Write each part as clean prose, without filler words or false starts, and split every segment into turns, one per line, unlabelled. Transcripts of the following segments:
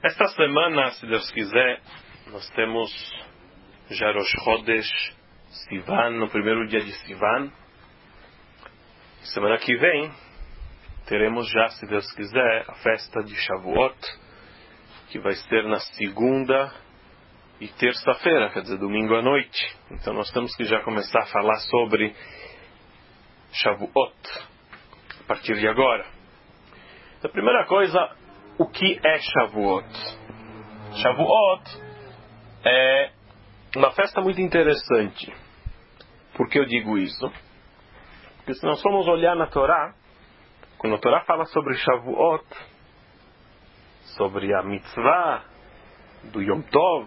Esta semana, se Deus quiser, nós temos já Rosh Chodesh Sivan, no primeiro dia de Sivan. Semana que vem, teremos já, se Deus quiser, a festa de Shavuot, que vai ser na segunda e terça-feira, quer dizer, domingo à noite. Então nós temos que já começar a falar sobre Shavuot, a partir de agora. A primeira coisa, o que é Shavuot? Shavuot é uma festa muito interessante. Por que eu digo isso? Porque se nós formos olhar na Torá, quando a Torá fala sobre Shavuot, sobre a mitzvah do Yom Tov,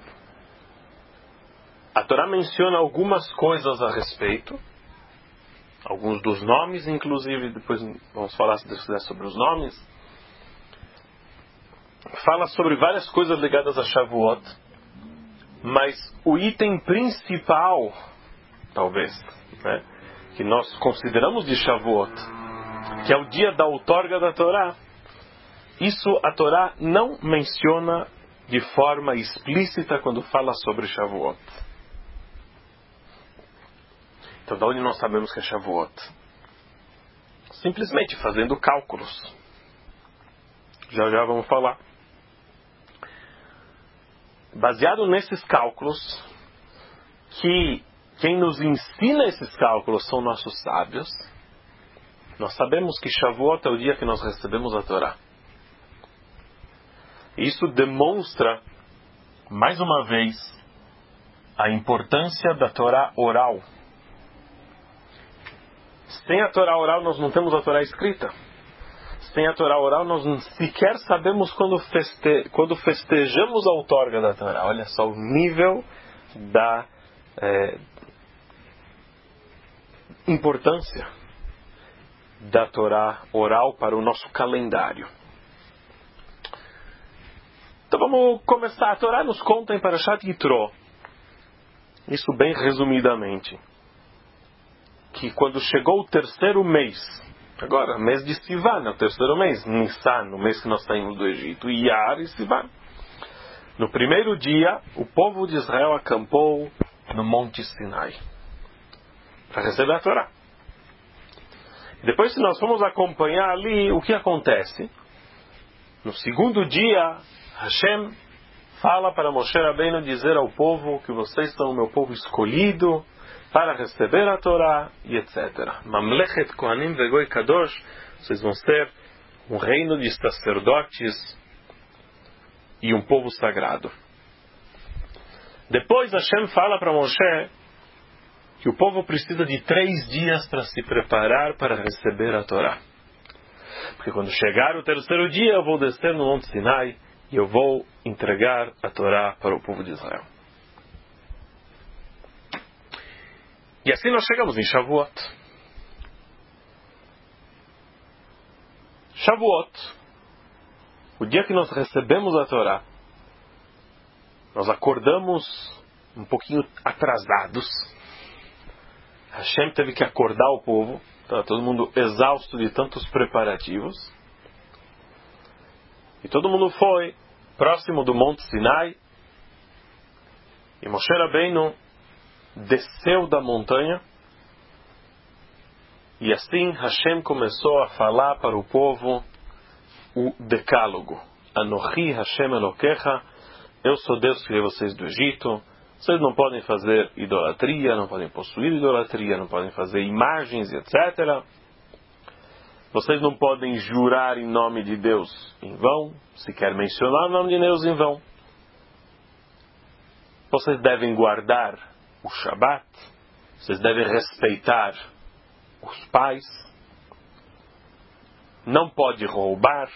a Torá menciona algumas coisas a respeito, alguns dos nomes, inclusive, depois vamos falar sobre os nomes. Fala sobre várias coisas ligadas a Shavuot, mas o item principal, talvez, né, que nós consideramos de Shavuot, que é o dia da outorga da Torá, isso a Torá não menciona de forma explícita quando fala sobre Shavuot. Então, de onde nós sabemos que é Shavuot? Simplesmente fazendo cálculos. Já vamos falar. Baseado nesses cálculos, que quem nos ensina esses cálculos são nossos sábios, nós sabemos que Shavuot é o dia que nós recebemos a Torá. Isso demonstra, mais uma vez, a importância da Torá oral. Sem a Torá oral, nós não temos a Torá escrita. Sem a Torá oral, nós sequer sabemos quando festejamos a outorga da Torá. Olha só o nível da importância da Torá oral para o nosso calendário. Então vamos começar. A Torá nos conta em Parashat Yitro, isso bem resumidamente, que quando chegou o terceiro mês, agora, mês de Sivan, é o terceiro mês, Nissan, o mês que nós saímos do Egito, Iyar e Sivan. No primeiro dia, o povo de Israel acampou no Monte Sinai para receber a Torá. Depois, se nós formos acompanhar ali, o que acontece? No segundo dia, Hashem fala para Moshe Rabbeinu dizer ao povo que vocês são o meu povo escolhido para receber a Torá e etc. Mamlechet Kohanim Vegoi Kadosh, vocês vão ser um reino de sacerdotes e um povo sagrado. Depois Hashem fala para Moshe que o povo precisa de 3 dias para se preparar para receber a Torá. Porque quando chegar o terceiro dia eu vou descer no Monte Sinai e eu vou entregar a Torá para o povo de Israel. E assim nós chegamos em Shavuot. Shavuot, o dia que nós recebemos a Torá, nós acordamos um pouquinho atrasados. Hashem teve que acordar o povo, estava todo mundo exausto de tantos preparativos. E todo mundo foi próximo do Monte Sinai. E Moshe Rabbeinu desceu da montanha. E assim Hashem começou a falar para o povo o decálogo. Anochi Hashem Elokecha, eu sou Deus que tirei vocês do Egito. Vocês não podem fazer idolatria, não podem possuir idolatria, não podem fazer imagens, etc. Vocês não podem jurar em nome de Deus em vão, sequer mencionar o nome de Deus em vão. Vocês devem guardar o Shabat, vocês devem respeitar os pais, não pode roubar,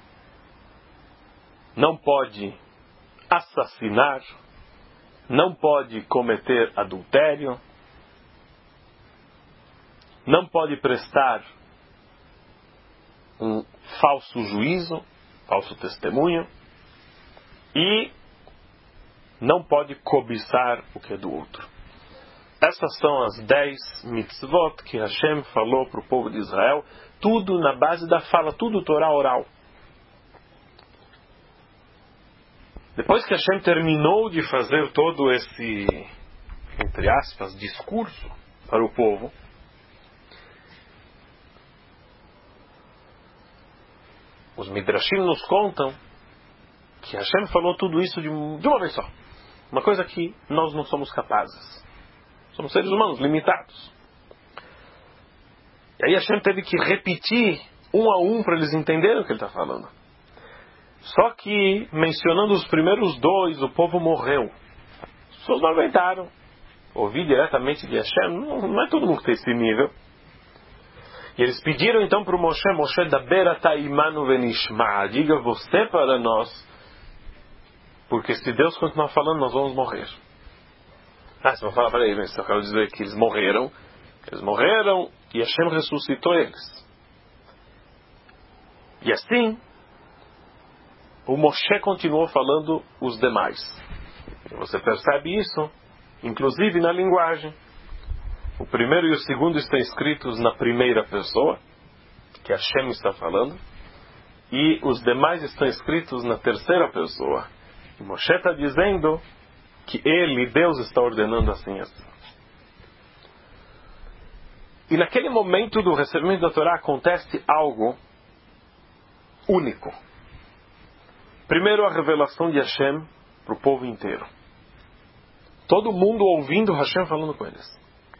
não pode assassinar, não pode cometer adultério, não pode prestar um falso juízo, falso testemunho, e não pode cobiçar o que é do outro. Essas são as 10 mitzvot que Hashem falou para o povo de Israel, tudo na base da fala, tudo Torá oral. Depois que Hashem terminou de fazer todo esse, entre aspas, discurso para o povo, os Midrashim nos contam que Hashem falou tudo isso de uma vez só. Uma coisa que nós não somos capazes. Somos seres humanos limitados. E aí Hashem teve que repetir um a um para eles entenderem o que ele está falando. Só que, mencionando os primeiros dois, o povo morreu. As pessoas não aguentaram ouvir diretamente de Hashem. Não é todo mundo que tem esse nível. E eles pediram então para o Moshe, Moshe, daber ata imanu venishma, diga você para nós, porque se Deus continuar falando, nós vamos morrer. Você vai falar, peraí, mas eu quero dizer que eles morreram e Hashem ressuscitou eles. E assim, o Moshe continuou falando os demais. E você percebe isso, inclusive na linguagem. O primeiro e o segundo estão escritos na primeira pessoa, que Hashem está falando, e os demais estão escritos na terceira pessoa. E Moshe está dizendo que ele, Deus, está ordenando assim. E naquele momento do recebimento da Torá acontece algo único. Primeiro, a revelação de Hashem para o povo inteiro. Todo mundo ouvindo Hashem falando com eles.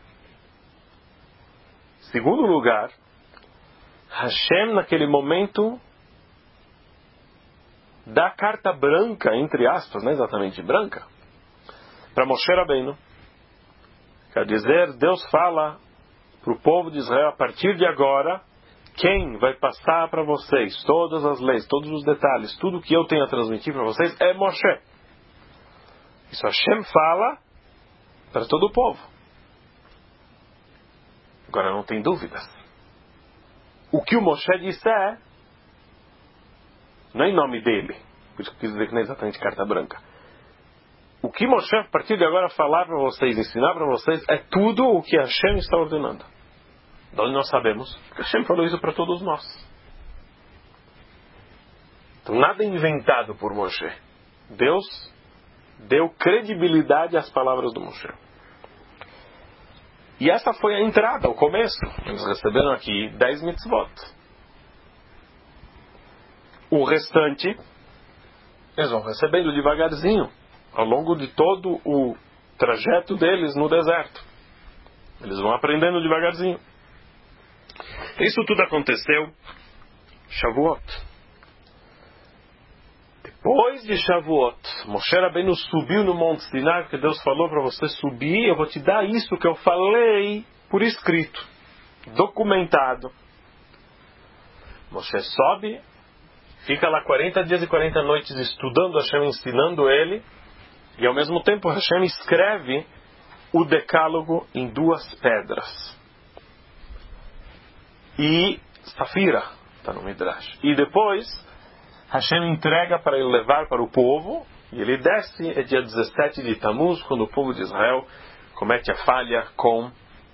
Segundo lugar, Hashem naquele momento dá carta branca, entre aspas, não é exatamente branca, para Moshe Rabbeinu. Quer dizer, Deus fala para o povo de Israel, a partir de agora, quem vai passar para vocês todas as leis, todos os detalhes, tudo que eu tenho a transmitir para vocês é Moshe. Isso Hashem fala para todo o povo. Agora não tem dúvidas. O que o Moshe disse não é em nome dele, por isso que eu quis dizer que não é exatamente carta branca. O que Moshe, a partir de agora, falar para vocês, ensinar para vocês, é tudo o que Hashem está ordenando. De onde nós sabemos? Porque Hashem falou isso para todos nós. Então nada é inventado por Moshe. Deus deu credibilidade às palavras do Moshe. E essa foi a entrada, o começo. Eles receberam aqui 10 mitzvot. O restante, eles vão recebendo devagarzinho, ao longo de todo o trajeto deles no deserto. Eles vão aprendendo devagarzinho. Isso tudo aconteceu Shavuot. Depois de Shavuot, Moshe Rabbeinu subiu no Monte Sinai, porque Deus falou para você subir, eu vou te dar isso que eu falei por escrito, documentado. Moshe sobe, fica lá 40 dias e 40 noites estudando Hashem, ensinando ele, e ao mesmo tempo Hashem escreve o decálogo em 2 pedras. E Safira, está no Midrash. E depois Hashem entrega para ele levar para o povo, e ele desce, é dia 17 de Tammuz, quando o povo de Israel comete a falha com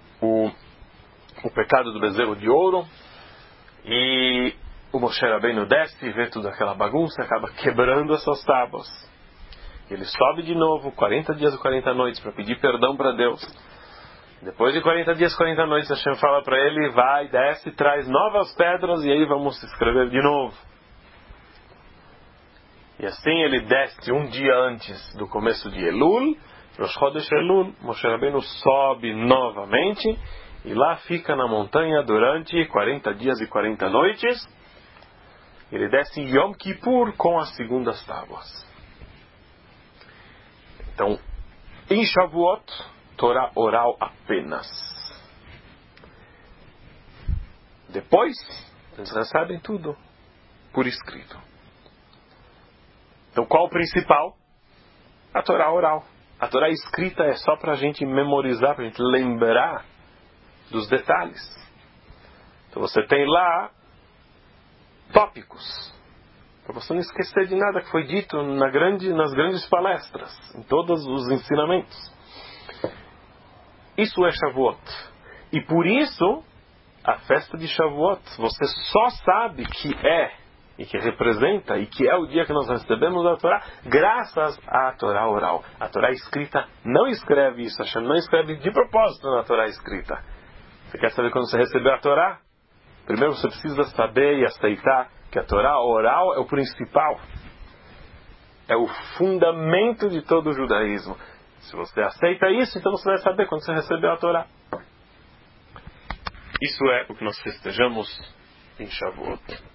o pecado do bezerro de ouro, e o Moshe Rabbeinu desce e vê toda aquela bagunça, acaba quebrando essas tábuas. Ele sobe de novo, 40 dias e 40 noites, para pedir perdão para Deus. Depois de 40 dias e 40 noites, Hashem fala para ele, vai, desce, traz novas pedras, e aí vamos escrever de novo. E assim ele desce um dia antes do começo de Elul, Rosh Chodesh Elul, Moshe Rabbeinu sobe novamente, e lá fica na montanha durante 40 dias e 40 noites. Ele desce em Yom Kippur com as segundas tábuas. Então, em Shavuot, Torá oral apenas. Depois, eles recebem tudo por escrito. Então, qual o principal? A Torá oral. A Torá escrita é só para a gente memorizar, para a gente lembrar dos detalhes. Então, você tem lá tópicos, para você não esquecer de nada que foi dito nas grandes palestras, em todos os ensinamentos. Isso é Shavuot. E por isso, a festa de Shavuot, você só sabe que é e que representa, e que é o dia que nós recebemos a Torá, graças à Torá oral. A Torá escrita não escreve isso, Hashem não escreve de propósito na Torá escrita. Você quer saber quando você recebeu a Torá? Primeiro você precisa saber e aceitar que a Torá oral é o principal. É o fundamento de todo o judaísmo. Se você aceita isso, então você vai saber quando você recebeu a Torá. Isso é o que nós festejamos em Shavuot.